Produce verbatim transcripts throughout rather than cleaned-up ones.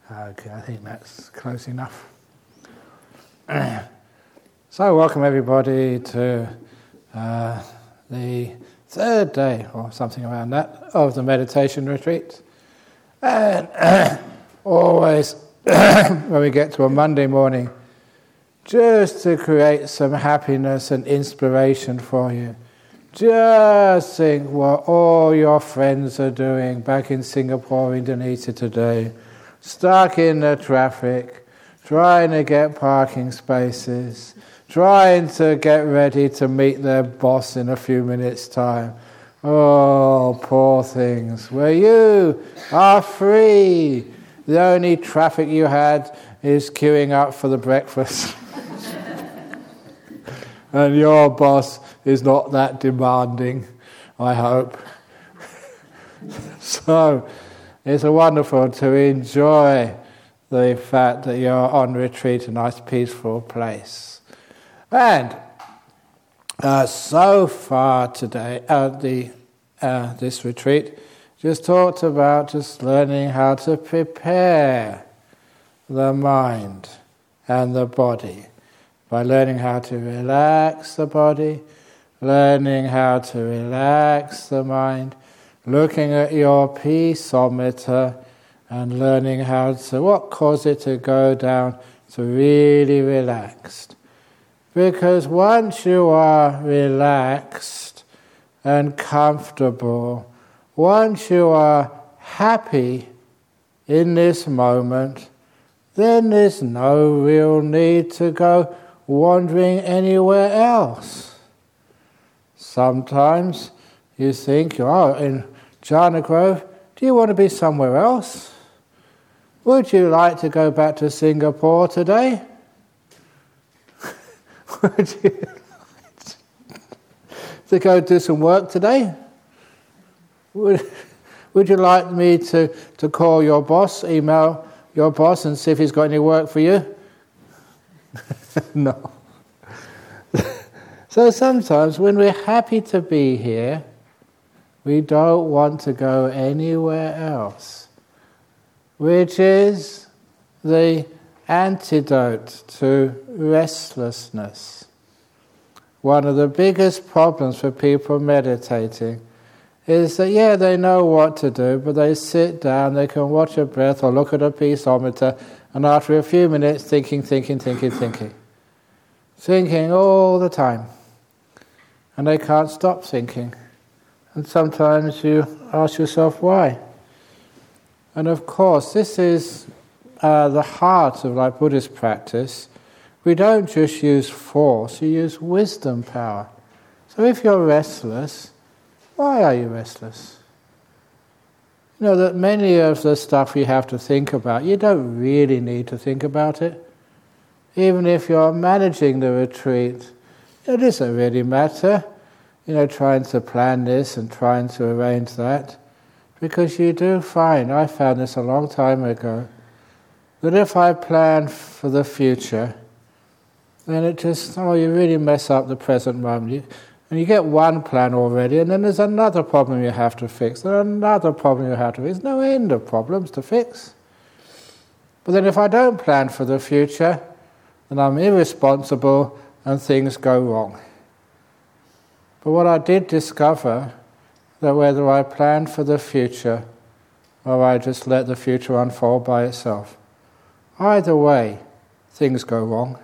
Okay, I think that's close enough. So, welcome everybody to uh, the third day, or something around that, of the meditation retreat. And always, when we get to a Monday morning, just to create some happiness and inspiration for you, just think what all your friends are doing back in Singapore, Indonesia today, stuck in the traffic, trying to get parking spaces, trying to get ready to meet their boss in a few minutes' time. Oh, poor things, where you are free. The only traffic you had is queuing up for the breakfast. And your boss is not that demanding, I hope. So, it's wonderful to enjoy the fact that you're on retreat, a nice peaceful place. And uh, so far today, uh, the uh, this retreat just talked about just learning how to prepare the mind and the body by learning how to relax the body, learning how to relax the mind, looking at your peaceometer and learning how to, what caused it to go down to really relaxed. Because once you are relaxed and comfortable, once you are happy in this moment, then there's no real need to go wandering anywhere else. Sometimes you think, oh, in Jhana Grove, do you want to be somewhere else? Would you like to go back to Singapore today? Would you like to go do some work today? Would, would you like me to, to call your boss, email your boss and see if he's got any work for you? No. So sometimes when we're happy to be here, we don't want to go anywhere else, which is the antidote to restlessness. One of the biggest problems for people meditating is that, yeah, they know what to do, but they sit down, they can watch a breath or look at a peaceometer, and after a few minutes, thinking, thinking, thinking, thinking. Thinking all the time. And they can't stop thinking. And sometimes you ask yourself why. And of course, this is uh, the heart of like Buddhist practice. We don't just use force, you use wisdom power. So if you're restless, why are you restless? You know that many of the stuff you have to think about, you don't really need to think about it. Even if you're managing the retreat, it doesn't really matter, you know, trying to plan this and trying to arrange that. Because you do find, I found this a long time ago, that if I plan for the future, then it just, oh, you really mess up the present moment. You, and you get one plan already, and then there's another problem you have to fix, and another problem you have to fix. There's no end of problems to fix. But then if I don't plan for the future, then I'm irresponsible and things go wrong. But what I did discover, that whether I plan for the future or I just let the future unfold by itself, either way, things go wrong.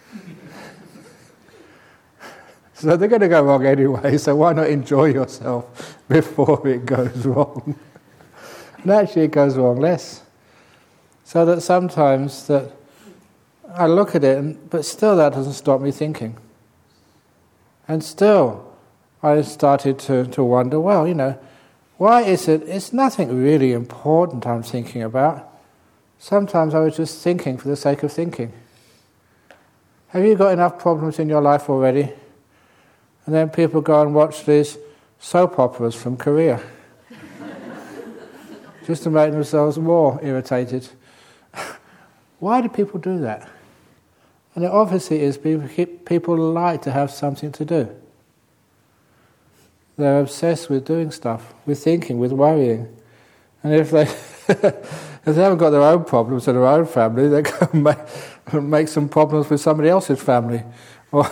So they're going to go wrong anyway, so why not enjoy yourself before it goes wrong? And actually it goes wrong less. So that sometimes that I look at it, and, but still that doesn't stop me thinking. And still I started to, to wonder, well, you know, why is it, it's nothing really important I'm thinking about. Sometimes I was just thinking for the sake of thinking. Have you got enough problems in your life already? And then people go and watch these soap operas from Korea. Just to make themselves more irritated. Why do people do that? And it obviously is people like to have something to do. They're obsessed with doing stuff, with thinking, with worrying. And if they If they haven't got their own problems in their own family, they go and make, make some problems with somebody else's family. Or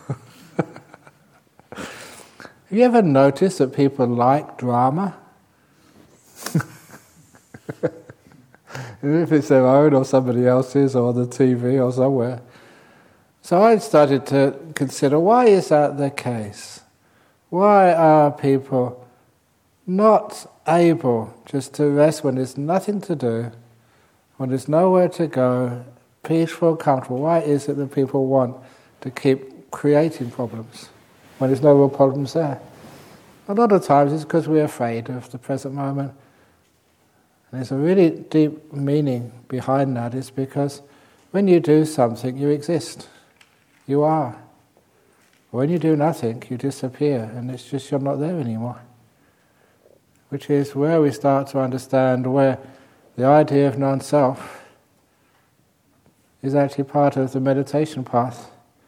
have you ever noticed that people like drama? If it's their own or somebody else's or the T V or somewhere. So I started to consider, why is that the case? Why are people not able just to rest when there's nothing to do, when there's nowhere to go, peaceful, comfortable? Why is it that people want to keep creating problems when there's no real problems there? A lot of times it's because we're afraid of the present moment. And there's a really deep meaning behind that. It's because when you do something, you exist. You are. When you do nothing, you disappear, and it's just you're not there anymore. Which is where we start to understand where the idea of non-self is actually part of the meditation path.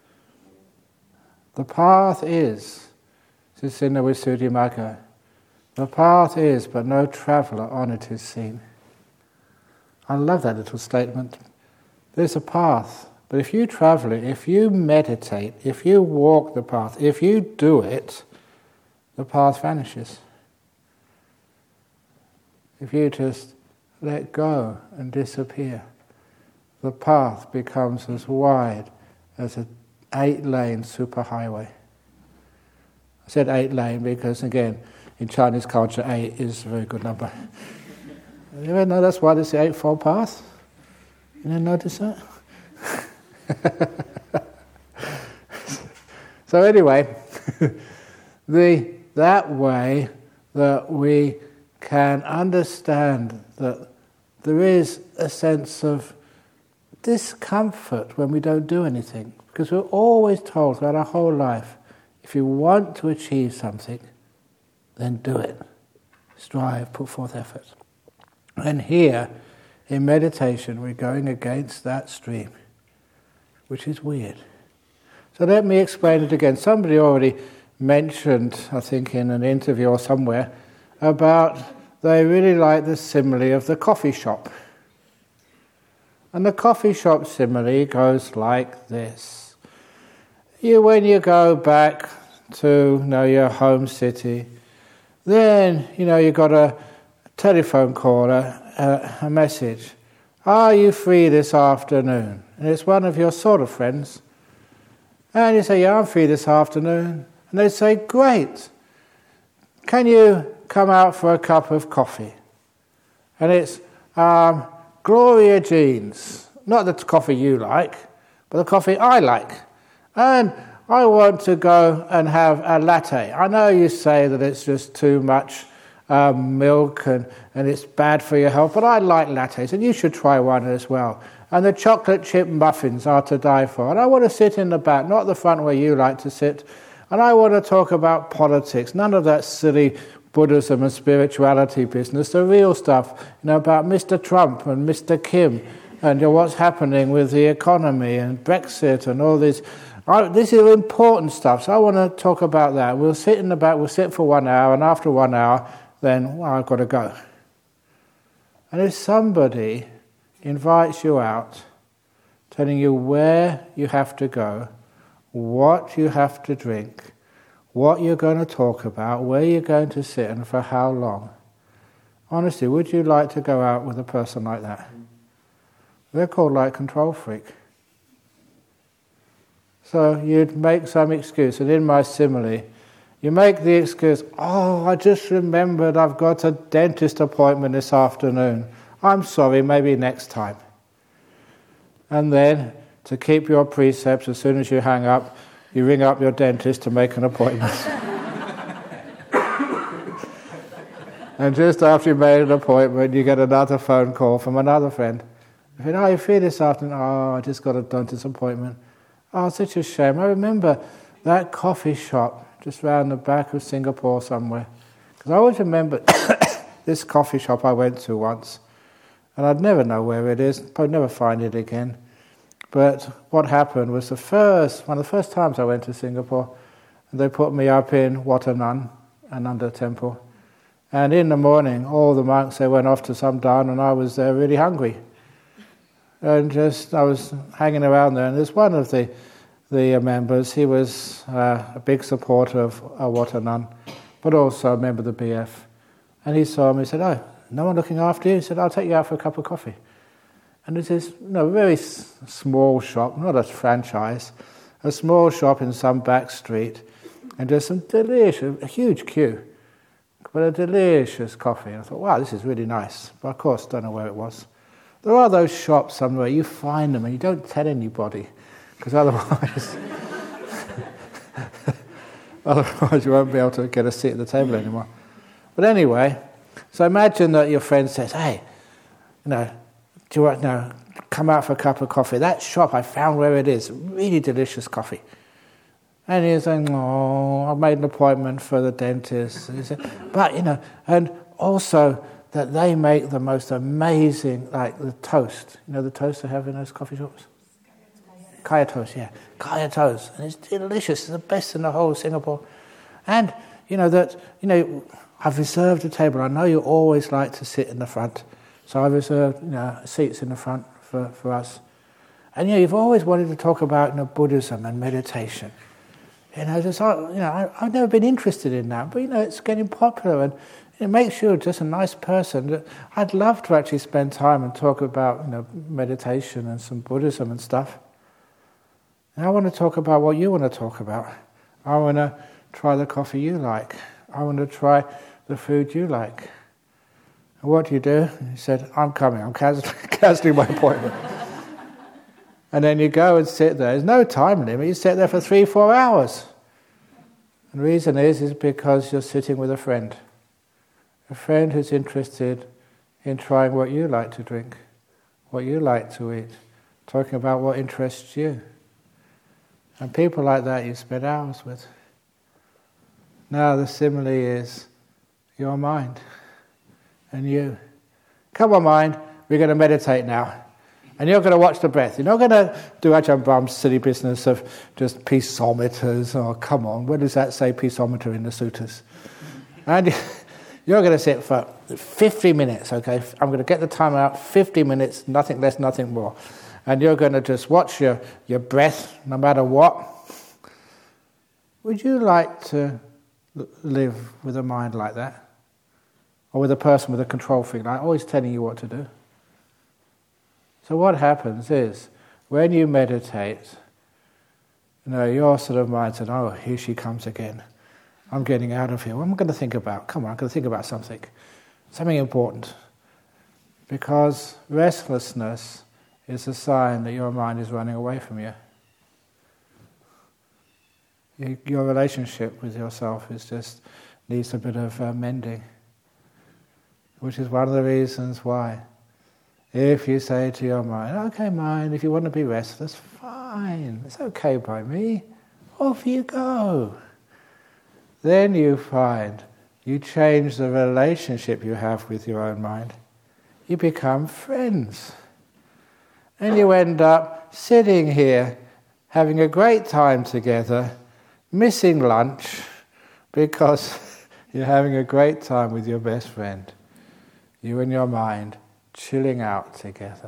The path is, this is in the Visuddhimagga, the path is, but no traveller on it is seen. I love that little statement. There's a path, but if you travel it, if you meditate, if you walk the path, if you do it, the path vanishes. If you just let go and disappear, the path becomes as wide as an eight-lane superhighway. I said eight-lane because, again, in Chinese culture, eight is a very good number. You ever know that's why there's the Eightfold Path? You didn't notice that? So anyway, the that way that we can understand that there is a sense of discomfort when we don't do anything. Because we're always told throughout our whole life, if you want to achieve something, then do it. Strive, put forth effort. And here, in meditation, we're going against that stream, which is weird. So let me explain it again. Somebody already mentioned, I think in an interview or somewhere, about they really like the simile of the coffee shop. And the coffee shop simile goes like this. You, when you go back to you know, your home city, then, you know, you got a telephone call, a, a, a message. Are you free this afternoon? And it's one of your sort of friends. And you say, yeah, I'm free this afternoon. And they say, great. Can you come out for a cup of coffee? And it's um, Gloria Jean's. Not the coffee you like, but the coffee I like. And I want to go and have a latte. I know you say that it's just too much um, milk and, and it's bad for your health, but I like lattes, and you should try one as well. And the chocolate chip muffins are to die for. And I want to sit in the back, not the front where you like to sit. And I want to talk about politics, none of that silly Buddhism and spirituality business, the real stuff, you know, about Mister Trump and Mister Kim and you know, what's happening with the economy and Brexit and all this. I, this is important stuff, so I want to talk about that. We'll sit in the back, we'll sit for one hour, and after one hour, then, well, I've got to go. And if somebody invites you out, telling you where you have to go, what you have to drink, what you're going to talk about, where you're going to sit, and for how long, honestly, would you like to go out with a person like that? They're called like control freak. So you'd make some excuse, and in my simile, you make the excuse, oh, I just remembered I've got a dentist appointment this afternoon. I'm sorry, maybe next time. And then, to keep your precepts, as soon as you hang up, you ring up your dentist to make an appointment. And just after you made an appointment, you get another phone call from another friend. You say, oh, you feel this afternoon? Oh, I just got a dentist appointment. Oh, such a shame. I remember that coffee shop just round the back of Singapore somewhere. Because I always remember this coffee shop I went to once. And I'd never know where it is, probably never find it again. But what happened was the first, one of the first times I went to Singapore, and they put me up in Wat Anand, Ananda Temple. And in the morning, all the monks, they went off to some dharna, and I was there really hungry. And just, I was hanging around there, and there's one of the the members, he was uh, a big supporter of Awatanand, but also a member of the B F. And he saw me, he said, "Oh, no one looking after you?" He said, "I'll take you out for a cup of coffee." And it's this, you know, very s- small shop, not a franchise, a small shop in some back street, and just some delicious, a huge queue, but a delicious coffee. And I thought, wow, this is really nice. But of course, don't know where it was. There are those shops somewhere, you find them and you don't tell anybody, because otherwise, otherwise you won't be able to get a seat at the table anymore. But anyway, so imagine that your friend says, "Hey, you know, do you want to know, come out for a cup of coffee? That shop, I found where it is, really delicious coffee." And he's saying, "Oh, I've made an appointment for the dentist." And he said, "But, you know, and also that they make the most amazing, like the toast. You know the toast they have in those coffee shops? Kaya toast, yeah. Kaya toast. And it's delicious. It's the best in the whole of Singapore. And, you know, that, you know, I've reserved a table. I know you always like to sit in the front. So I've reserved, you know, seats in the front for, for us. And, you know, you've always wanted to talk about, you know, Buddhism and meditation. You know, just, you know, I, I've never been interested in that, but, you know, it's getting popular, and it makes you just a nice person. I'd love to actually spend time and talk about, you know, meditation and some Buddhism and stuff. And I want to talk about what you want to talk about. I want to try the coffee you like. I want to try the food you like." And what do you do? He said, "I'm coming. I'm cancelling my appointment." And then you go and sit there. There's no time limit. You sit there for three, four hours. And the reason is, is because you're sitting with a friend. A friend who's interested in trying what you like to drink, what you like to eat, talking about what interests you. And people like that you spend hours with. Now the simile is your mind and you. Come on, mind, we're going to meditate now. And you're going to watch the breath. You're not going to do Ajahn Brahm's silly business of just peaceometers. Oh, come on, where does that say peaceometer in the suttas? And you're going to sit for fifty minutes, okay? I'm going to get the timer out, fifty minutes, nothing less, nothing more. And you're going to just watch your, your breath, no matter what. Would you like to live with a mind like that? Or with a person with a control freak, like always telling you what to do? So what happens is, when you meditate, you know, your sort of mind says, "Oh, here she comes again. I'm getting out of here. What am I going to think about? Come on, I'm going to think about something. Something important." Because restlessness is a sign that your mind is running away from you. Your relationship with yourself is just needs a bit of uh, mending. Which is one of the reasons why, if you say to your mind, "Okay, mind, if you want to be restless, fine, it's okay by me, off you go." Then you find you change the relationship you have with your own mind. You become friends. And you end up sitting here, having a great time together, missing lunch, because you're having a great time with your best friend. You and your mind chilling out together.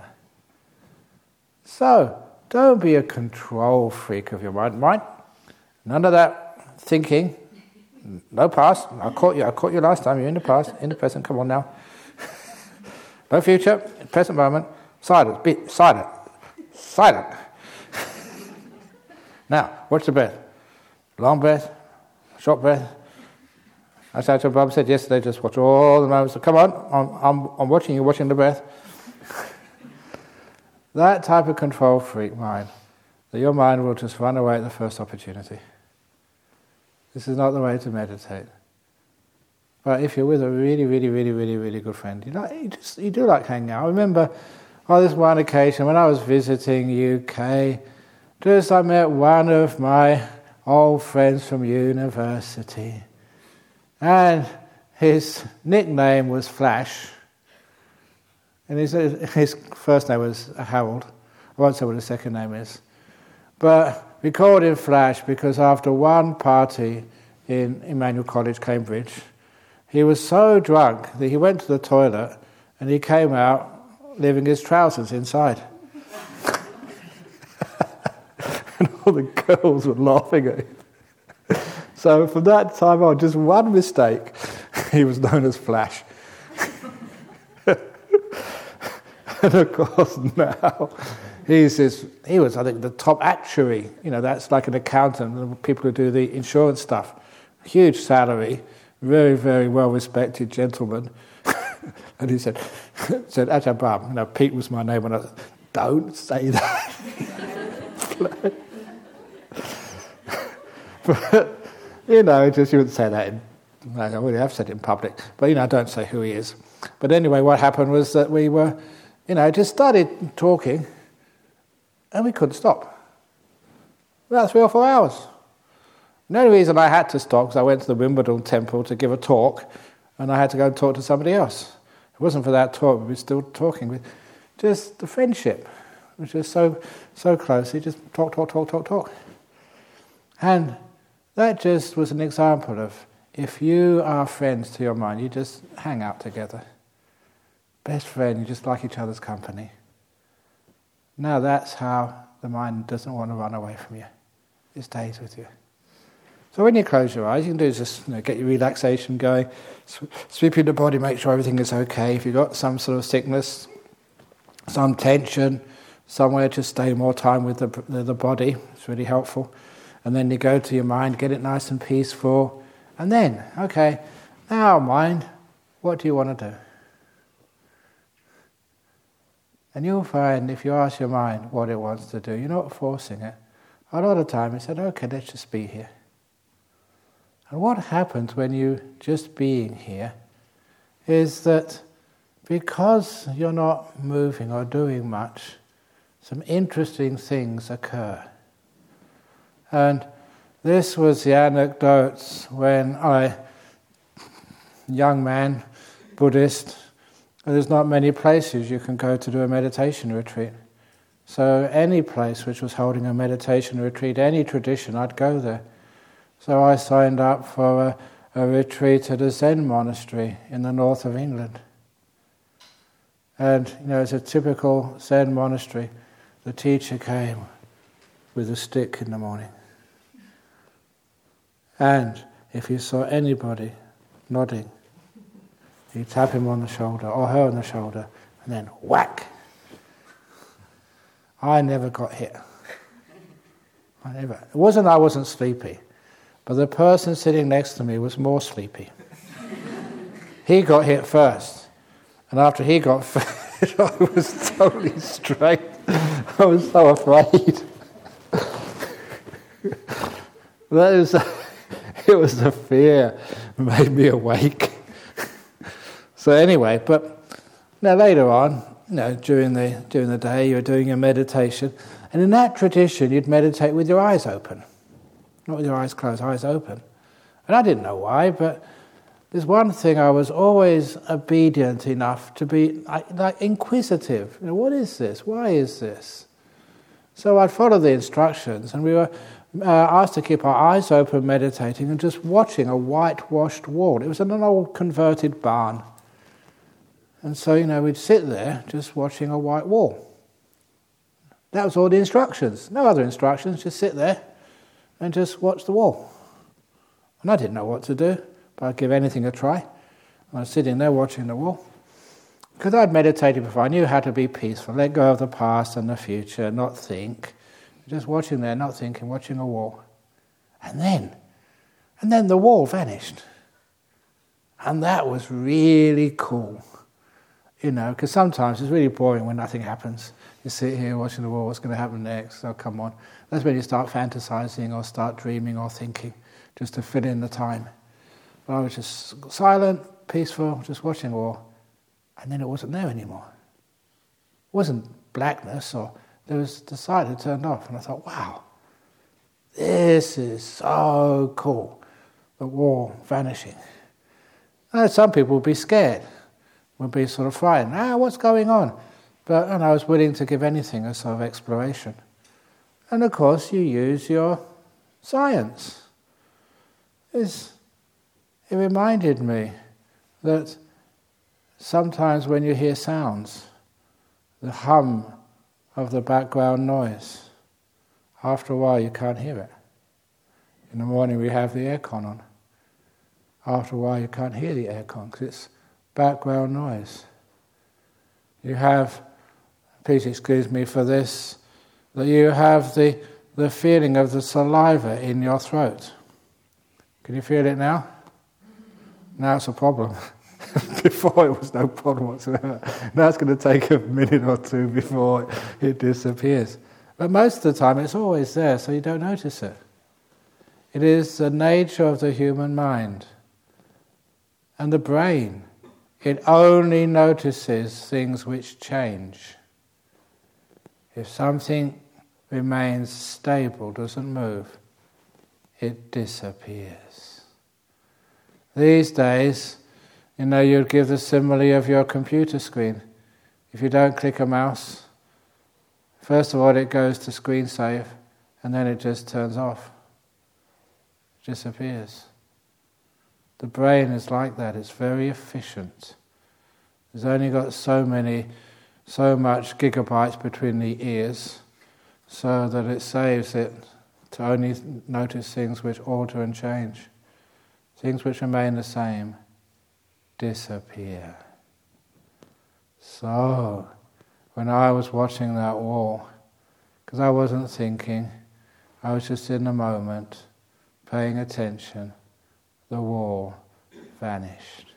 So, don't be a control freak of your mind. Mind, none of that thinking. No past. I caught you. I caught you last time. You're in the past, in the present. Come on now. No future. Present moment. Silent. Be silent. Silent. Now, watch the breath. Long breath. Short breath. As Ajahn Brahm said yesterday, just watch all the moments. So come on, I'm, I'm, I'm watching you, watching the breath. That type of control freak mind, that your mind will just run away at the first opportunity. This is not the way to meditate. But if you're with a really, really, really, really, really good friend, you like, you just you do like hanging out. I remember on this one occasion when I was visiting U K, just I met one of my old friends from university. And his nickname was Flash. And his, his first name was Harold. I won't say what his second name is. But we called him Flash because after one party in Emmanuel College, Cambridge, He was so drunk that he went to the toilet and he came out leaving his trousers inside. And all the girls were laughing at him. So from that time on, just one mistake, he was known as Flash. And of course now, he's this, he was, I think, the top actuary. You know, that's like an accountant, people who do the insurance stuff. Huge salary, very, very well-respected gentleman. And he said, said, Ajahn Brahm, you know, Pete was my name, and I said, don't say that. But, you know, just you wouldn't say that in, I already have said it in public, but, you know, I don't say who he is. But anyway, what happened was that we were, you know, just started talking, and we couldn't stop. About three or four hours. The only reason I had to stop was I went to the Wimbledon temple to give a talk, and I had to go and talk to somebody else. It wasn't for that talk, we were still talking. With just the friendship, which was so so close. You just talk, talk, talk, talk, talk. And that just was an example of, if you are friends to your mind, you just hang out together. Best friend, you just like each other's company. Now that's how the mind doesn't want to run away from you. It stays with you. So when you close your eyes, you can do is just, you know, get your relaxation going, sweep in the body, make sure everything is okay. If you've got some sort of sickness, some tension, somewhere, just stay more time with the, the, the body. It's really helpful. And then you go to your mind, get it nice and peaceful. And then, okay, now mind, what do you want to do? And you'll find, if you ask your mind what it wants to do, you're not forcing it. A lot of the time it said, okay, let's just be here. And what happens when you just being here is that because you're not moving or doing much, some interesting things occur. And this was the anecdotes when I, young man, Buddhist, there's not many places you can go to do a meditation retreat. So any place which was holding a meditation retreat, any tradition, I'd go there. So I signed up for a, a retreat at a Zen monastery in the north of England. And, you know, it's a typical Zen monastery. The teacher came with a stick in the morning. And if you saw anybody nodding, he'd tap him on the shoulder or her on the shoulder and then whack. I never got hit. I never. It wasn't I wasn't sleepy, but the person sitting next to me was more sleepy. He got hit first. And after he got hit, I was totally straight. I was so afraid. That is, it was the fear that made me awake. So anyway, but now later on, you know, during the during the day, you're doing your meditation, and in that tradition, you'd meditate with your eyes open, not with your eyes closed, eyes open. And I didn't know why, but there's one thing I was always obedient enough to be like, like inquisitive. You know, what is this? Why is this? So I'd follow the instructions, and we were uh, asked to keep our eyes open, meditating, and just watching a whitewashed wall. It was in an old converted barn. And so, you know, we'd sit there just watching a white wall. That was all the instructions. No other instructions, just sit there and just watch the wall. And I didn't know what to do, but I'd give anything a try. I was sitting there watching the wall. Because I'd meditated before, I knew how to be peaceful, let go of the past and the future, not think. Just watching there, not thinking, watching a wall. And then, and then the wall vanished. And that was really cool. You know, because sometimes it's really boring when nothing happens. You sit here watching the wall, what's going to happen next? Oh, come on. That's when you start fantasizing or start dreaming or thinking, just to fill in the time. But I was just silent, peaceful, just watching the wall. And then it wasn't there anymore. It wasn't blackness, or there was the sight had turned off. And I thought, wow, this is so cool. The wall vanishing. And some people would be scared. Would be sort of frightened. Ah, what's going on? But and I was willing to give anything a sort of exploration. And of course, you use your science. It's, it reminded me that sometimes when you hear sounds, the hum of the background noise, after a while you can't hear it. In the morning we have the aircon on. After a while you can't hear the aircon because it's background noise. You have, please excuse me for this, that you have the, the feeling of the saliva in your throat. Can you feel it now? Now it's a problem. Before it was no problem whatsoever. Now it's going to take a minute or two before it disappears. But most of the time it's always there, so you don't notice it. It is the nature of the human mind. And the brain, it only notices things which change. If something remains stable, doesn't move, it disappears. These days, you know, you'd give the simile of your computer screen. If you don't click a mouse, first of all it goes to screen save, and then it just turns off. It disappears. The brain is like that, it's very efficient. It's only got so many, so much gigabytes between the ears, so that it saves it to only notice things which alter and change. Things which remain the same disappear. So, when I was watching that wall, because I wasn't thinking, I was just in the moment, paying attention, the wall vanished.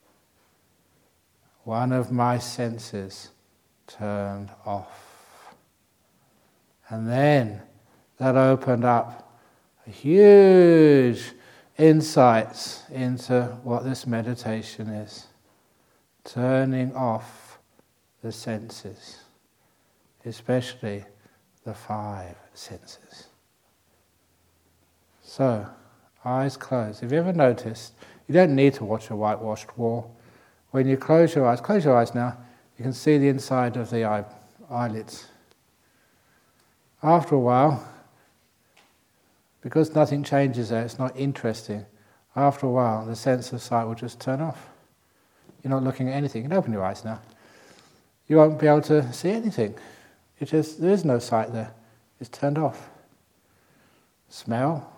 One of my senses turned off. And then that opened up a huge insights into what this meditation is. Turning off the senses, especially the five senses. So, eyes closed. Have you ever noticed, you don't need to watch a whitewashed wall. When you close your eyes, close your eyes now, you can see the inside of the eye, eyelids. After a while, because nothing changes there, it's not interesting. After a while, the sense of sight will just turn off. You're not looking at anything. You can open your eyes now. You won't be able to see anything. It just, there is no sight there. It's turned off. Smell,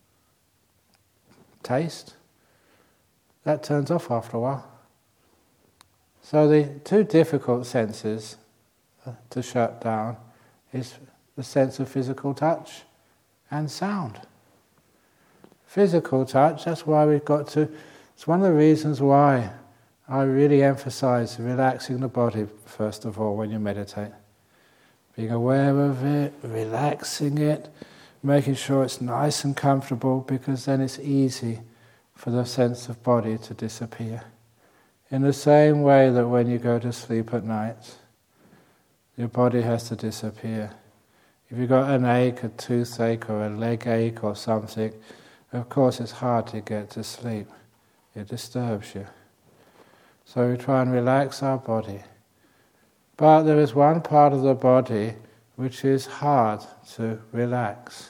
taste, that turns off after a while. So the two difficult senses to shut down is the sense of physical touch and sound. Physical touch, that's why we've got to, it's one of the reasons why I really emphasize relaxing the body first of all when you meditate. Being aware of it, relaxing it, making sure it's nice and comfortable, because then it's easy for the sense of body to disappear. In the same way that when you go to sleep at night, your body has to disappear. If you've got an ache, a toothache, or a leg ache or something, of course it's hard to get to sleep. It disturbs you. So we try and relax our body. But there is one part of the body which is hard to relax.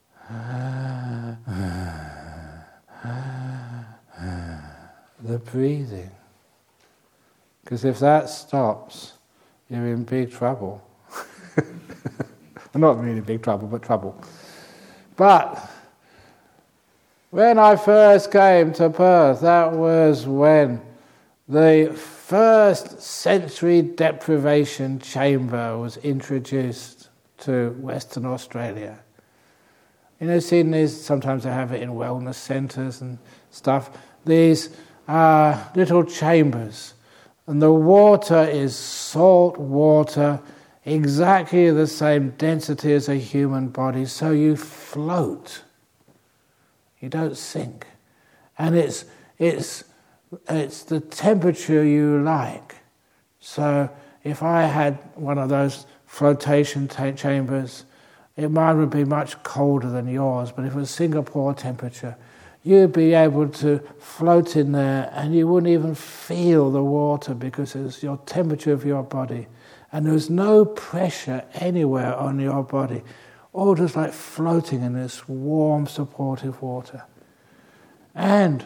The breathing. Because if that stops, you're in big trouble. Not really big trouble, but trouble. But when I first came to Perth, that was when the first sensory deprivation chamber was introduced to Western Australia. You know, Sydney's, sometimes they have it in wellness centres and stuff. These uh, little chambers. And the water is salt water, exactly the same density as a human body, so you float. You don't sink. And it's it's it's the temperature you like. So if I had one of those flotation ta- chambers, it might would be much colder than yours, but if it was Singapore temperature, you'd be able to float in there and you wouldn't even feel the water because it's your temperature of your body. And there's no pressure anywhere on your body. All just like floating in this warm, supportive water. And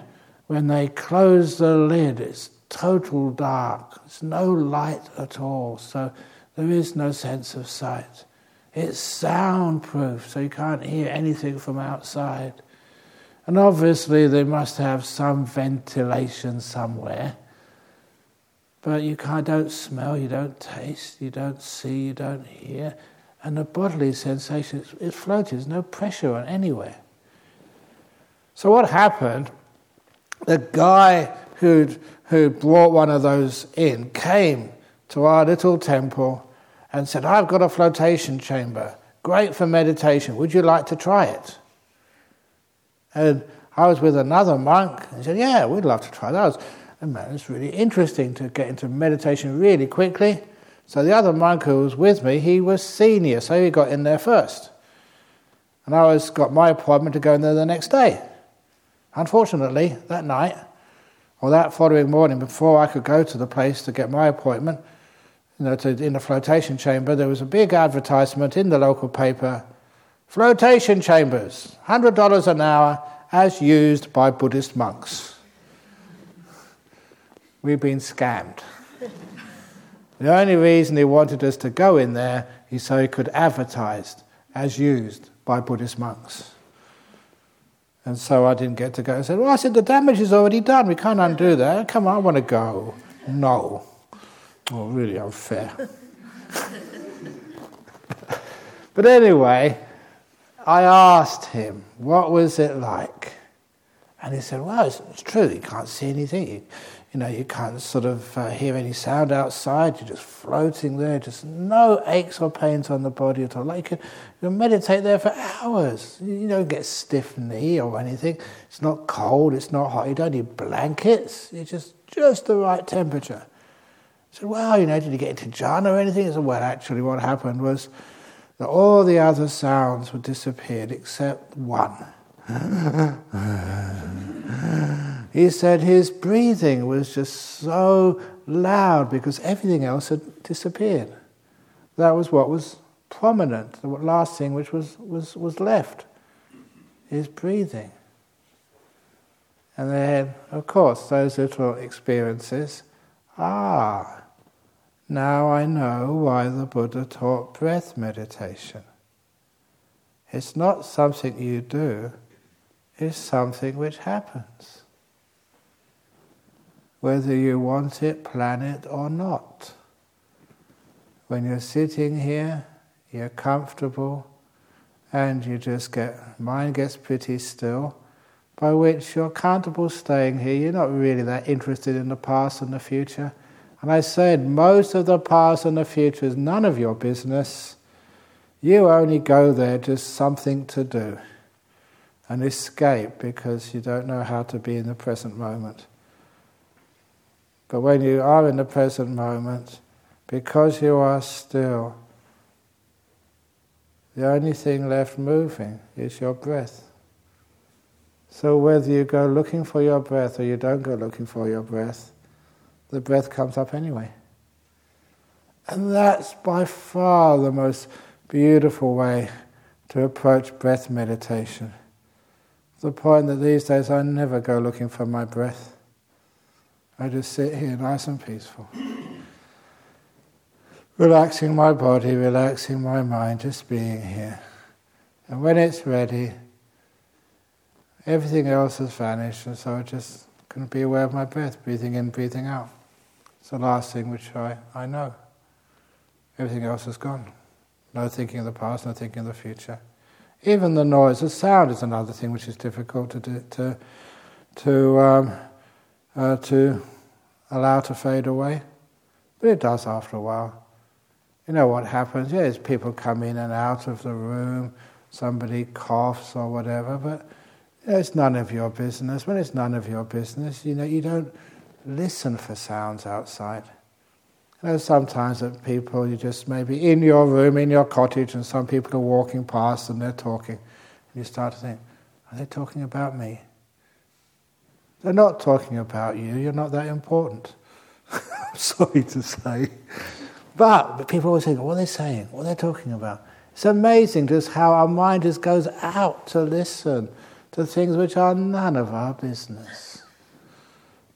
when they close the lid, it's total dark. There's no light at all, so there is no sense of sight. It's soundproof, so you can't hear anything from outside. And obviously they must have some ventilation somewhere. But you can't, don't smell, you don't taste, you don't see, you don't hear. And the bodily sensation is, is floating, there's no pressure on anywhere. So what happened, the guy who'd, who'd brought one of those in came to our little temple and said, I've got a flotation chamber, great for meditation, would you like to try it? And I was with another monk, and he said, yeah, we'd love to try that. And man, it's really interesting to get into meditation really quickly. So the other monk who was with me, he was senior, so he got in there first. And I was got my appointment to go in there the next day. Unfortunately, that night, or that following morning, before I could go to the place to get my appointment, you know, to, in the flotation chamber, there was a big advertisement in the local paper, flotation chambers, one hundred dollars an hour, as used by Buddhist monks. We've been scammed. The only reason he wanted us to go in there is so he could advertise as used by Buddhist monks. And so I didn't get to go. I said, well, I said, the damage is already done. We can't undo that. Come on, I want to go. No. Oh, really unfair. But anyway, I asked him, what was it like? And he said, well, it's, it's true. You can't see anything. You, you know, you can't sort of uh, hear any sound outside. You're just floating there. Just no aches or pains on the body at all. Like you can, you can meditate there for hours. You don't get stiff knee or anything. It's not cold. It's not hot. You don't need blankets. It's just, just the right temperature. I said, well, you know, did you get into jhana or anything? He said, well, actually what happened was that all the other sounds were disappeared except one. He said his breathing was just so loud because everything else had disappeared. That was what was prominent, the last thing which was, was, was left, his breathing. And then, of course, those little experiences, ah, now I know why the Buddha taught breath meditation. It's not something you do, it's something which happens. Whether you want it, plan it, or not. When you're sitting here, you're comfortable, and you just get, mind gets pretty still, by which you're comfortable staying here. You're not really that interested in the past and the future. And I said, most of the past and the future is none of your business. You only go there just something to do, and escape because you don't know how to be in the present moment. But when you are in the present moment, because you are still, the only thing left moving is your breath. So whether you go looking for your breath or you don't go looking for your breath, the breath comes up anyway. And that's by far the most beautiful way to approach breath meditation. To the point that these days I never go looking for my breath. I just sit here nice and peaceful. Relaxing my body, relaxing my mind, just being here. And when it's ready, everything else has vanished, and so I just can be aware of my breath, breathing in, breathing out. It's the last thing which I, I know. Everything else is gone. No thinking of the past, no thinking of the future. Even the noise, the sound is another thing which is difficult to do, to to um, uh, to allow to fade away, but it does after a while. You know what happens? Yes, people come in and out of the room. Somebody coughs or whatever, but you know, it's none of your business. When it's none of your business, you know, you don't listen for sounds outside. You know, sometimes that people, you just maybe in your room, in your cottage, and some people are walking past and they're talking. And you start to think, are they talking about me? They're not talking about you, you're not that important. I'm sorry to say. But, but people always think, what are they saying? What are they talking about? It's amazing just how our mind just goes out to listen to things which are none of our business.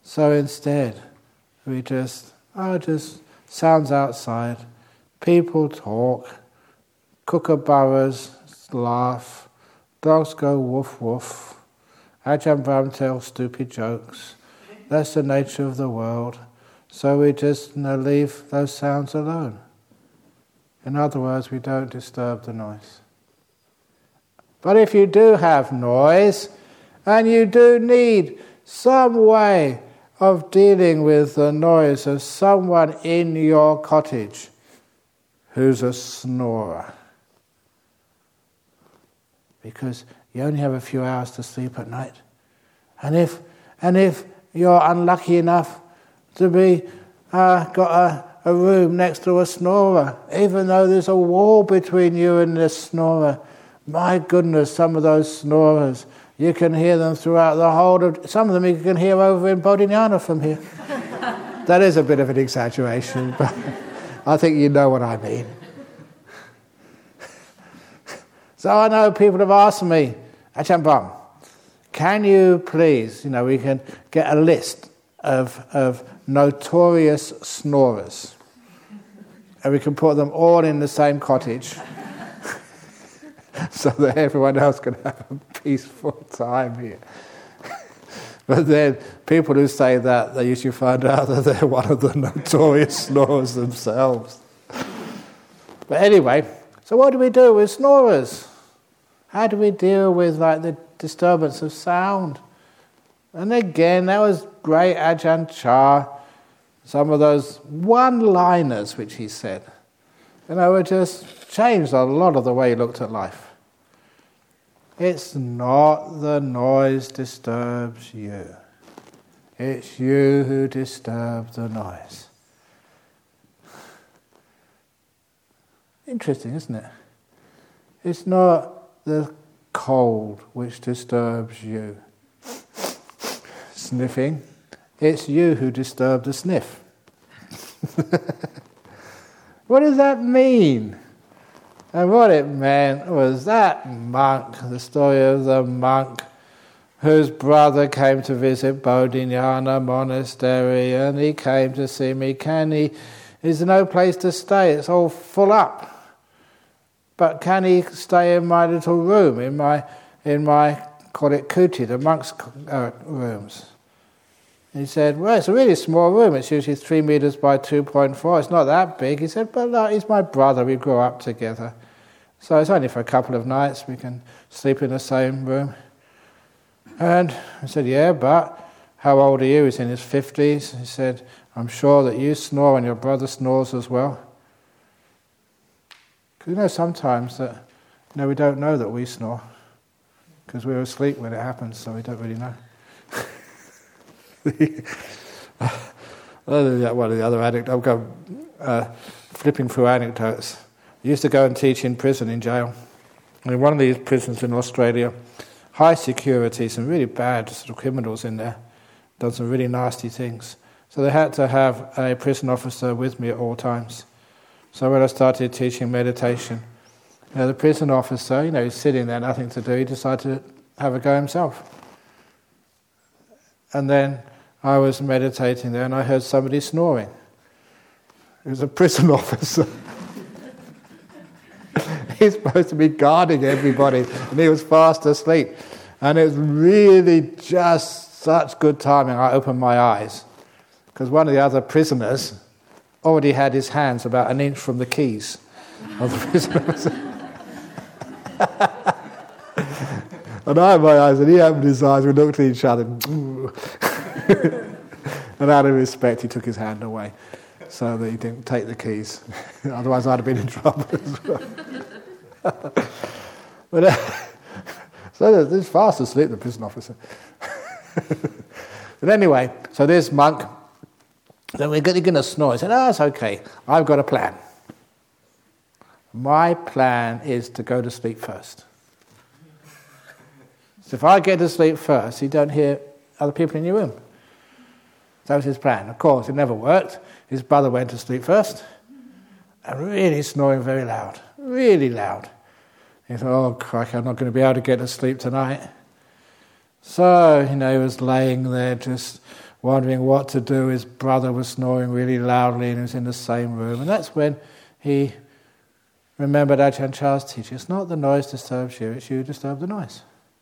So instead, we just, oh, just sounds outside, people talk, kookaburras laugh, dogs go woof woof, Ajahn Brahm tells stupid jokes. That's the nature of the world. So we just you know, leave those sounds alone. In other words, we don't disturb the noise. But if you do have noise, and you do need some way of dealing with the noise of someone in your cottage who's a snorer, because you only have a few hours to sleep at night, and if and if you're unlucky enough to be uh, got a, a room next to a snorer, even though there's a wall between you and this snorer, my goodness, some of those snorers, you can hear them throughout the whole of... Some of them you can hear over in Bodhinyana from here. That is a bit of an exaggeration, but I think you know what I mean. So I know people have asked me, Ajahn Brahm, can you please, you know, we can get a list of, of notorious snorers, and we can put them all in the same cottage so that everyone else can have a peaceful time here. But then people who say that, they usually find out that they're one of the notorious snorers themselves. But anyway, so what do we do with snorers? How do we deal with like the disturbance of sound? And again, that was great Ajahn Chah. Some of those one-liners which he said, you know, it just changed a lot of the way he looked at life. It's not the noise disturbs you. It's you who disturb the noise. Interesting, isn't it? It's not the cold which disturbs you. Sniffing. It's you who disturb the sniff. What does that mean? And what it meant was that monk, the story of the monk whose brother came to visit Bodhinyana Monastery, and he came to see me. Can he, is there no place to stay? It's all full up. But can he stay in my little room, in my, in my, call it kuti, the monks' uh, rooms? He said, well, it's a really small room. It's usually three meters by two point four. It's not that big. He said, but look, he's my brother. We grew up together. So it's only for a couple of nights. We can sleep in the same room. And I said, yeah, but how old are you? He's in his fifties. He said, I'm sure that you snore and your brother snores as well. Because you know sometimes that you know, we don't know that we snore because we're asleep when it happens, so we don't really know. One of the other anecdotes, I'll go uh, flipping through anecdotes. I used to go and teach in prison, in jail. In one of these prisons in Australia, high security, some really bad sort of criminals in there, done some really nasty things. So they had to have a prison officer with me at all times. So when I started teaching meditation, you know, the prison officer, you know, he's sitting there, nothing to do, he decided to have a go himself. And then I was meditating there and I heard somebody snoring. It was a prison officer. He's supposed to be guarding everybody and he was fast asleep. And it was really just such good timing. I opened my eyes because one of the other prisoners already had his hands about an inch from the keys of the prison. And I had my eyes, and he opened his eyes, we looked at each other. And out of respect, he took his hand away so that he didn't take the keys. Otherwise, I'd have been in trouble as well. But, uh, so he's fast asleep, the prison officer. But anyway, so this monk, then we're going to snore. He said, oh, it's okay, I've got a plan. My plan is to go to sleep first. So if I get to sleep first, you don't hear other people in your room. That was his plan. Of course, it never worked. His brother went to sleep first and really snoring very loud, really loud. He thought, oh, crikey, I'm not going to be able to get to sleep tonight. So, you know, he was laying there just wondering what to do. His brother was snoring really loudly and he was in the same room. And that's when he remembered Ajahn Chah's teaching. It's not the noise disturbs you, it's you disturb the noise.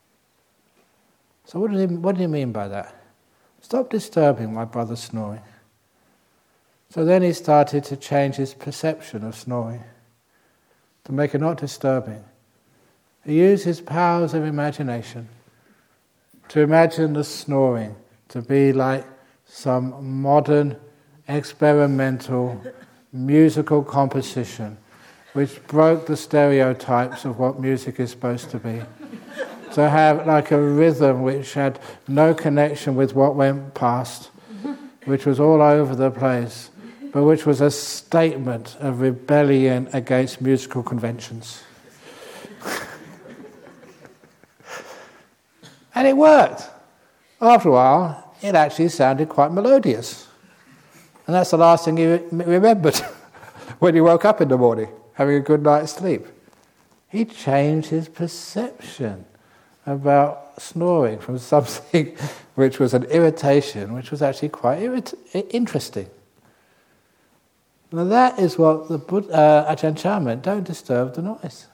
So what did he, what did he mean by that? Stop disturbing my brother's snoring. So then he started to change his perception of snoring, to make it not disturbing. He used his powers of imagination to imagine the snoring to be like some modern, experimental, musical composition which broke the stereotypes of what music is supposed to be. To have like a rhythm which had no connection with what went past, which was all over the place, but which was a statement of rebellion against musical conventions. And it worked. After a while, it actually sounded quite melodious. And that's the last thing you remembered when you woke up in the morning, having a good night's sleep. He changed his perception about snoring from something which was an irritation, which was actually quite irrit- interesting. Now that is what the Buddha, uh, Ajahn Chah meant, don't disturb the noise.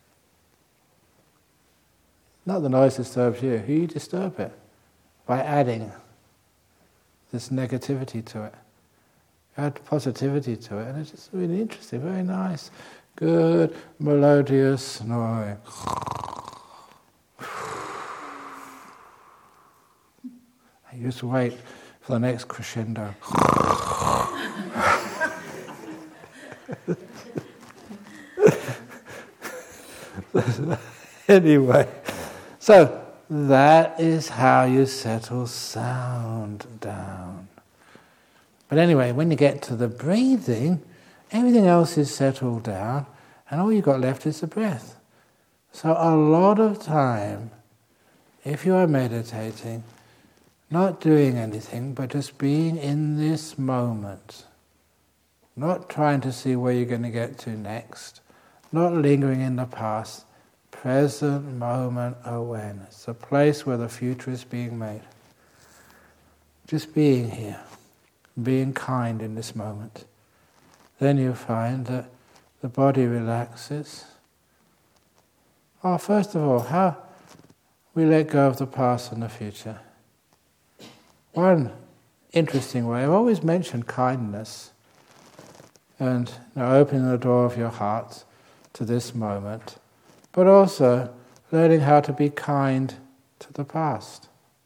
Not the noise disturbs you, you disturb it by adding this negativity to it. Add positivity to it, and it's just really interesting, very nice, good, melodious snoring. You just wait for the next crescendo. Anyway, so that is how you settle sound down. But anyway, when you get to the breathing, everything else is settled down, and all you've got left is the breath. So a lot of time, if you are meditating, not doing anything, but just being in this moment, not trying to see where you're going to get to next, not lingering in the past, present moment awareness, a place where the future is being made. Just being here, being kind in this moment. Then you find that the body relaxes. Oh, first of all, how we let go of the past and the future. One interesting way, I've always mentioned kindness and you know, opening the door of your heart to this moment, but also learning how to be kind to the past,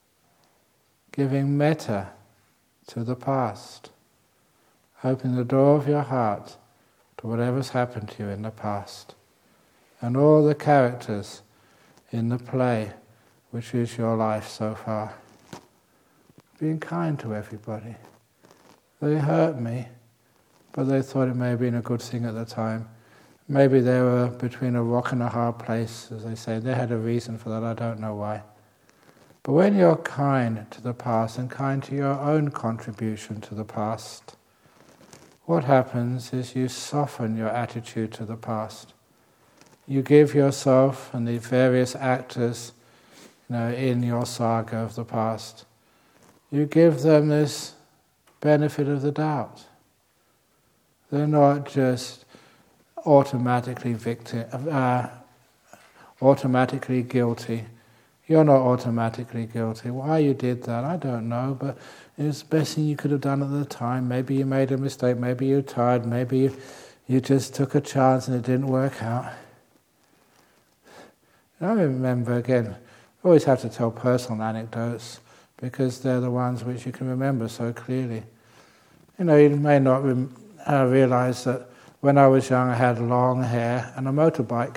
giving metta to the past, opening the door of your heart to whatever's happened to you in the past, and all the characters in the play which is your life so far. Being kind to everybody. They hurt me, but they thought it may have been a good thing at the time. Maybe they were between a rock and a hard place, as they say. They had a reason for that, I don't know why. But when you're kind to the past and kind to your own contribution to the past, what happens is you soften your attitude to the past. You give yourself and the various actors you know, in your saga of the past, you give them this benefit of the doubt. They're not just automatically victim, uh, automatically guilty. You're not automatically guilty. Why you did that, I don't know, but it was the best thing you could have done at the time. Maybe you made a mistake, maybe you're tired, maybe you, you just took a chance and it didn't work out. And I remember, again, I always have to tell personal anecdotes, because they're the ones which you can remember so clearly. You know, you may not rem- uh, realize that when I was young I had long hair and a motorbike.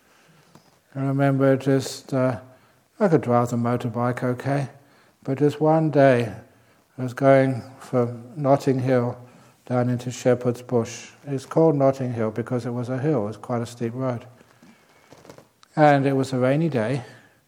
I remember just, uh, I could drive the motorbike okay, but just one day I was going from Notting Hill down into Shepherd's Bush. It's called Notting Hill because it was a hill, it was quite a steep road. And it was a rainy day,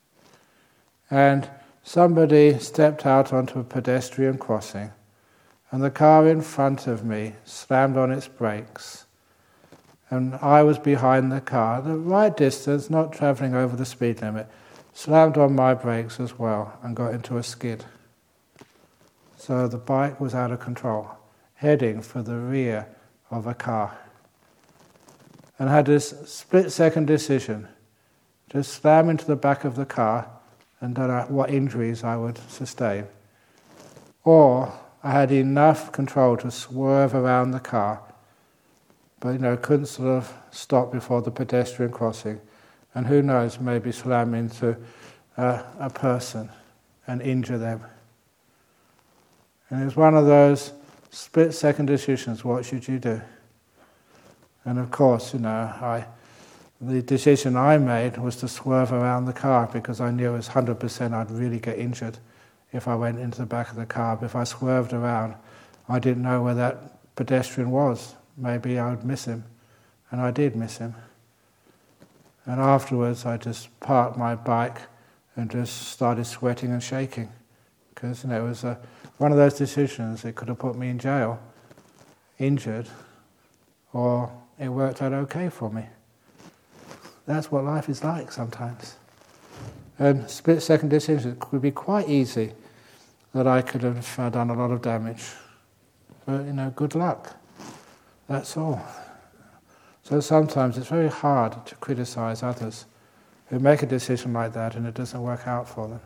and somebody stepped out onto a pedestrian crossing, and the car in front of me slammed on its brakes, and I was behind the car, the right distance, not travelling over the speed limit, slammed on my brakes as well and got into a skid. So the bike was out of control, heading for the rear of a car. And I had this split-second decision, to slam into the back of the car and don't know what injuries I would sustain. Or I had enough control to swerve around the car, but you know, couldn't sort of stop before the pedestrian crossing, and who knows, maybe slam into uh, a person and injure them. And it was one of those split-second decisions, what should you do? And of course, you know, I, the decision I made was to swerve around the car because I knew it was one hundred percent I'd really get injured if I went into the back of the car. But if I swerved around, I didn't know where that pedestrian was. Maybe I would miss him. And I did miss him. And afterwards, I just parked my bike and just started sweating and shaking. Because, you know, it was a, one of those decisions that could have put me in jail, injured, or it worked out okay for me. That's what life is like sometimes. And split-second decisions could be quite easy that I could have uh, done a lot of damage. But, you know, good luck. That's all. So sometimes it's very hard to criticize others who make a decision like that and it doesn't work out for them.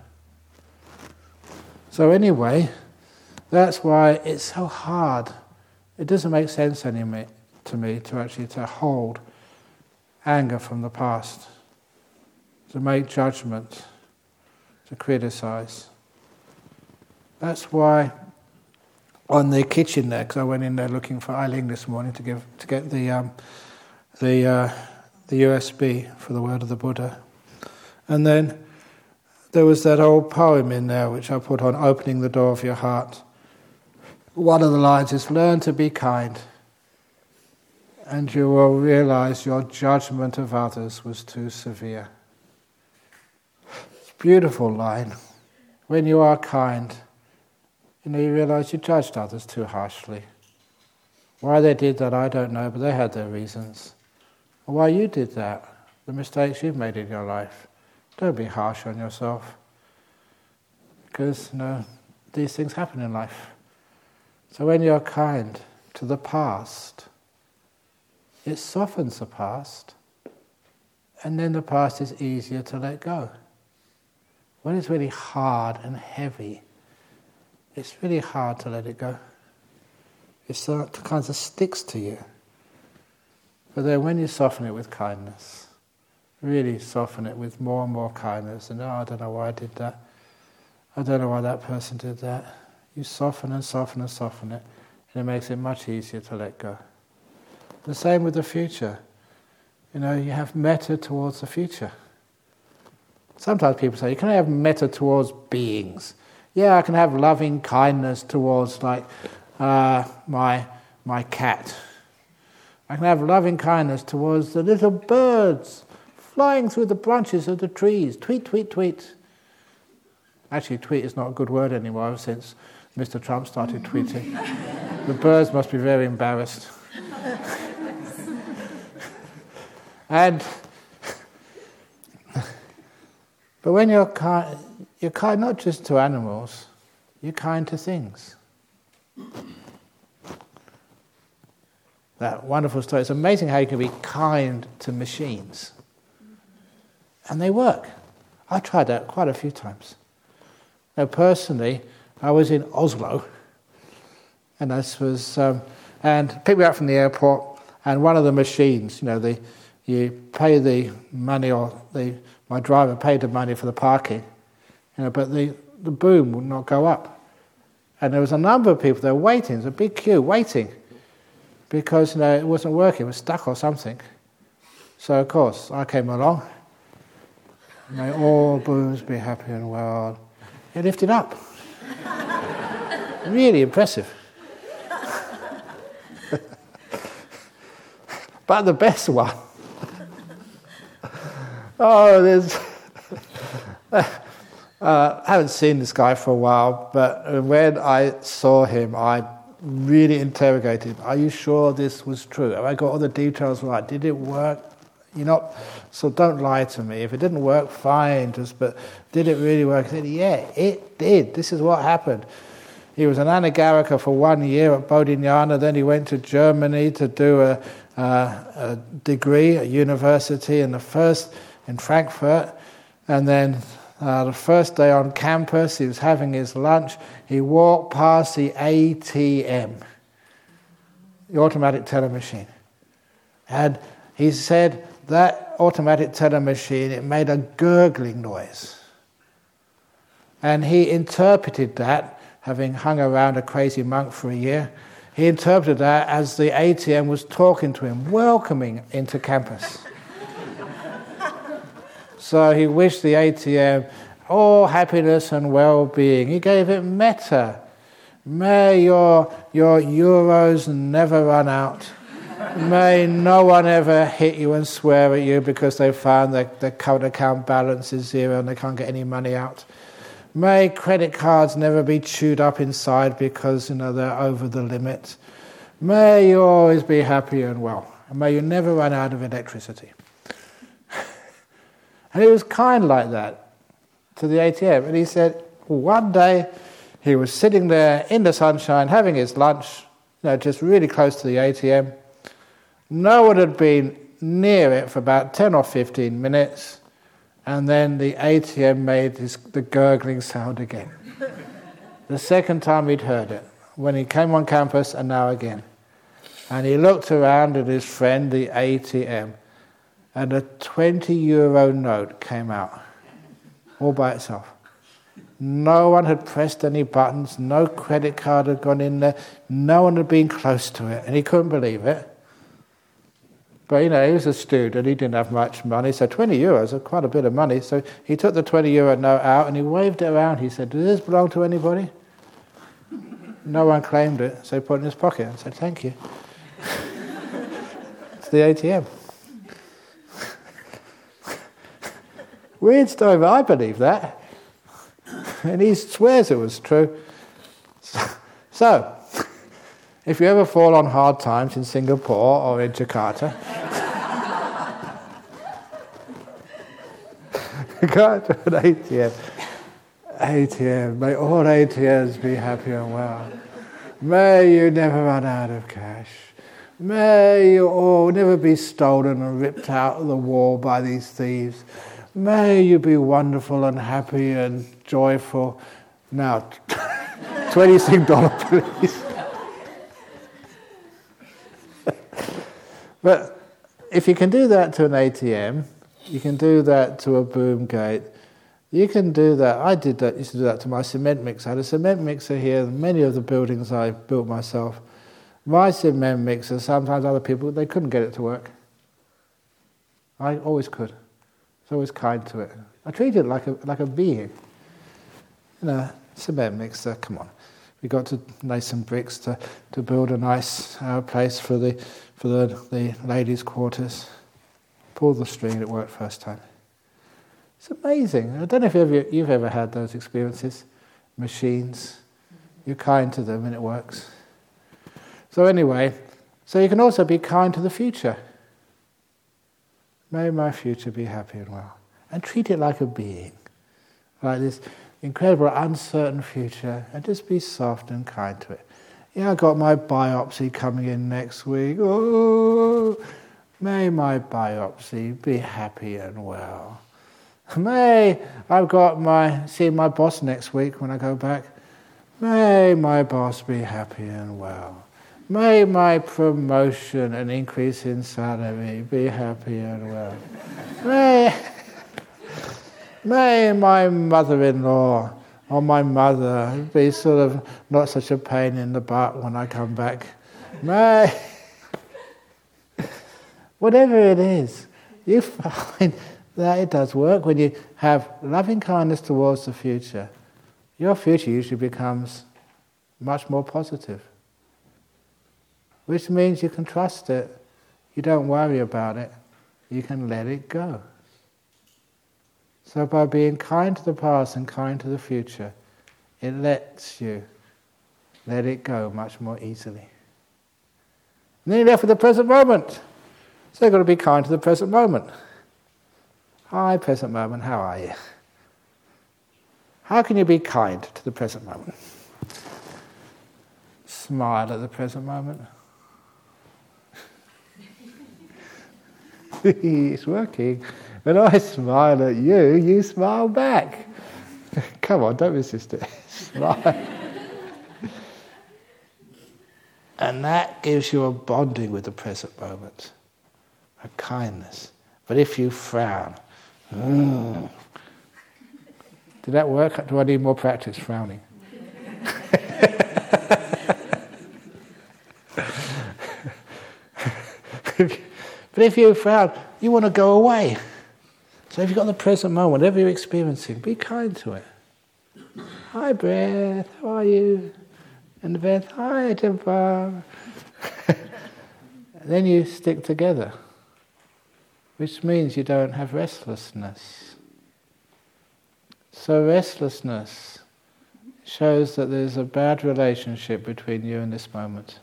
So anyway, that's why it's so hard. It doesn't make sense anymore to me to actually to hold anger from the past, to make judgment, to criticize. That's why on the kitchen there, because I went in there looking for Eileen this morning to give to get the um, the uh, the U S B for the Word of the Buddha, and then there was that old poem in there which I put on, opening the door of your heart. One of the lines is, learn to be kind, and you will realize your judgment of others was too severe. It's a beautiful line. When you are kind, you know, you realize you judged others too harshly. Why they did that, I don't know, but they had their reasons. Or why you did that, the mistakes you've made in your life. Don't be harsh on yourself. Because, you know, these things happen in life. So when you're kind to the past, it softens the past, and then the past is easier to let go. When it's really hard and heavy, it's really hard to let it go. It sort of kind of sticks to you. But then when you soften it with kindness, really soften it with more and more kindness, and oh, I don't know why I did that. I don't know why that person did that. You soften and soften and soften it, and it makes it much easier to let go. The same with the future. You know, you have metta towards the future. Sometimes people say, you can have metta towards beings. Yeah, I can have loving kindness towards, like, uh, my my cat. I can have loving kindness towards the little birds flying through the branches of the trees. Tweet, tweet, tweet. Actually, tweet is not a good word anymore since Mister Trump started tweeting. The birds must be very embarrassed. And but when you're kind, you're kind not just to animals, you're kind to things. That wonderful story. It's amazing how you can be kind to machines. And they work. I tried that quite a few times. Now, personally, I was in Oslo, and this was, um, and picked me up from the airport, and one of the machines, you know, the you pay the money, or the my driver paid the money for the parking, you know, but the, the boom would not go up. And there was a number of people there waiting, there was a big queue waiting, because, you know, it wasn't working, it was stuck or something. So, of course, I came along. May all booms be happy and well. It lifted up. Really impressive. But the best one, oh, there's... uh, I haven't seen this guy for a while, but when I saw him, I really interrogated him. Are you sure this was true? Have I got all the details right? Did it work? You're not, so don't lie to me. If it didn't work, fine. Just, but did it really work? I said, yeah, it did. This is what happened. he was an anagarika for one year at Bodhinyana, then he went to Germany to do a, a, a degree at university, and the first in Frankfurt, and then uh, the first day on campus, he was having his lunch, he walked past the A T M, the automatic teller machine, and he said that automatic teller machine, it made a gurgling noise. And he interpreted that, having hung around a crazy monk for a year, he interpreted that as the A T M was talking to him, welcoming into campus. So he wished the A T M all happiness and well-being. He gave it metta. May your, your euros never run out. May no one ever hit you and swear at you because they found that their current account balance is zero and they can't get any money out. May credit cards never be chewed up inside because, you know, they're over the limit. May you always be happy and well. And may you never run out of electricity. And he was kind like that to the A T M. And he said one day he was sitting there in the sunshine having his lunch, you know, just really close to the A T M. No one had been near it for about ten or fifteen minutes. And then the A T M made this, the gurgling sound again. The second time he'd heard it, when he came on campus, and now again. And he looked around at his friend, the A T M, and a twenty euro note came out, all by itself. No one had pressed any buttons, no credit card had gone in there, no one had been close to it, and he couldn't believe it. But, you know, he was a student, he didn't have much money, so twenty euros are quite a bit of money. So he took the twenty euro note out and he waved it around. He said, does this belong to anybody? No one claimed it, so he put it in his pocket and said, thank you. It's the A T M. Weird story, but I believe that. And he swears it was true. So, if you ever fall on hard times in Singapore or in Jakarta, go to an A T M. A T M, may all A T Ms be happy and well. May you never run out of cash. May you all never be stolen and ripped out of the wall by these thieves. May you be wonderful and happy and joyful. Now, twenty Sing dollar please. But if you can do that to an A T M, you can do that to a boom gate. You can do that. I did that. Used to do that to my cement mixer. I had a cement mixer here. Many of the buildings I built myself. My cement mixer. Sometimes other people they couldn't get it to work. I always could. I was always kind to it. I treated it like a like a being. You know, cement mixer. Come on. We got to lay some bricks to, to build a nice uh, place for the for the, the ladies' quarters. Pulled the string, it worked first time. It's amazing. I don't know if you've ever, you've ever had those experiences. Machines, you're kind to them and it works. So anyway, so you can also be kind to the future. May my future be happy and well. And treat it like a being. Like this incredible uncertain future, and just be soft and kind to it. Yeah, I've got my biopsy coming in next week. Oh, may my biopsy be happy and well. May I've got my seeing my boss next week when I go back. May my boss be happy and well. May my promotion and increase in salary be happy and well. May, may my mother-in-law or my mother be sort of not such a pain in the butt when I come back. May, whatever it is, you find that it does work when you have loving kindness towards the future. Your future usually becomes much more positive, which means you can trust it. You don't worry about it. You can let it go. So by being kind to the past and kind to the future, it lets you let it go much more easily. And then you're left with the present moment. So you've got to be kind to the present moment. Hi, present moment, how are you? How can you be kind to the present moment? smile at the present moment. It's working. When I smile at you, you smile back. Come on, don't resist it. Smile. And that gives you a bonding with the present moment, a kindness. But if you frown, mm, did that work? Do I need more practice frowning? But if you frown, you want to go away. So if you've got the present moment, whatever you're experiencing, be kind to it. Hi, breath, how are you? And the breath, hi, Jimpa. Then you stick together, which means you don't have restlessness. So restlessness shows that there's a bad relationship between you and this moment.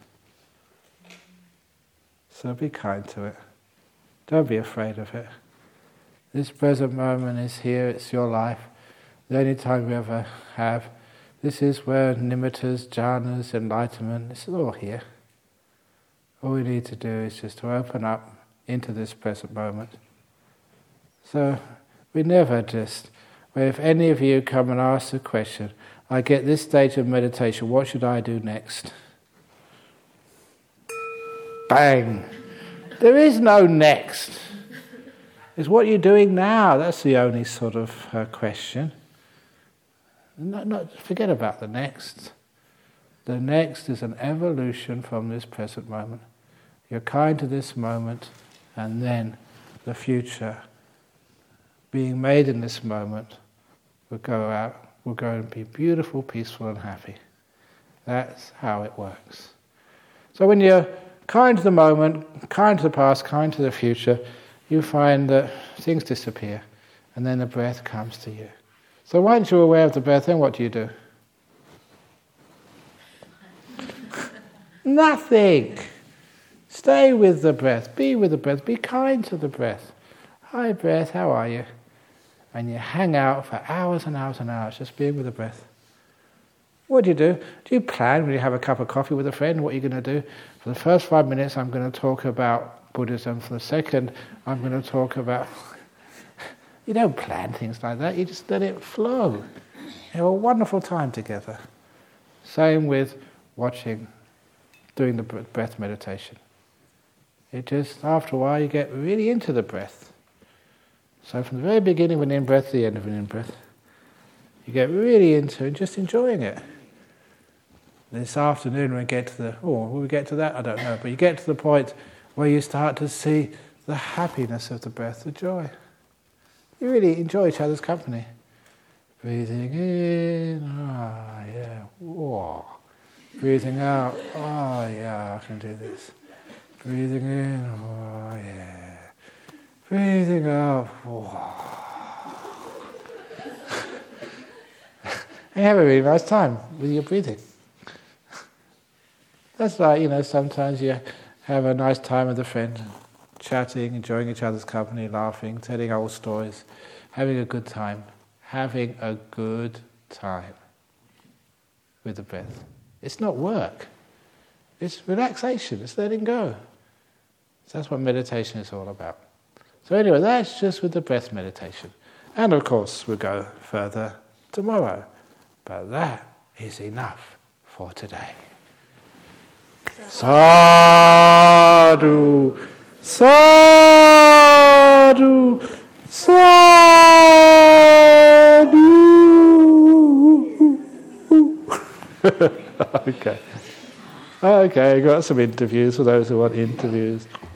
So be kind to it. Don't be afraid of it. This present moment is here, it's your life. The only time we ever have. This is where nimittas, jhanas, enlightenment, this is all here. All we need to do is just to open up into this present moment. So we never just, well, if any of you come and ask the question, I get this stage of meditation, what should I do next? Bang! There is no next. It's what you're doing now. That's the only sort of uh, question. Not, not forget about the next. The next is an evolution from this present moment. You're kind to this moment, and then the future, being made in this moment, will go out, will go and be beautiful, peaceful, and happy. That's how it works. So when you're kind to the moment, kind to the past, kind to the future, you find that things disappear, and then the breath comes to you. So once you're aware of the breath, then what do you do? Nothing. Stay with the breath. Be with the breath. Be kind to the breath. Hi, breath, how are you? And you hang out for hours and hours and hours just being with the breath. What do you do? Do you plan when you have a cup of coffee with a friend what you're going to do? For the first five minutes, I'm going to talk about Buddhism. For the second, I'm going to talk about... You don't plan things like that. You just let it flow. You have a wonderful time together. Same with watching, doing the breath meditation. It just, after a while, you get really into the breath. So from the very beginning of an in-breath to the end of an in-breath, you get really into it, just enjoying it. This afternoon when we get to the, oh, will we get to that? I don't know. But you get to the point where you start to see the happiness of the breath, the joy. You really enjoy each other's company. Breathing in, ah, yeah, whoa. Breathing out, oh yeah, I can do this. Breathing in, oh yeah. Breathing out, whoa. And you have a really nice time with your breathing. That's like, you know, sometimes you have a nice time with a friend, chatting, enjoying each other's company, laughing, telling old stories, having a good time. Having a good time with the breath. It's not work. It's relaxation. It's letting go. So that's what meditation is all about. So anyway, that's just with the breath meditation. And of course, we'll go further tomorrow. But that is enough for today. Sadhu, sadhu, sadhu. Okay. Okay, got some interviews for those who want interviews.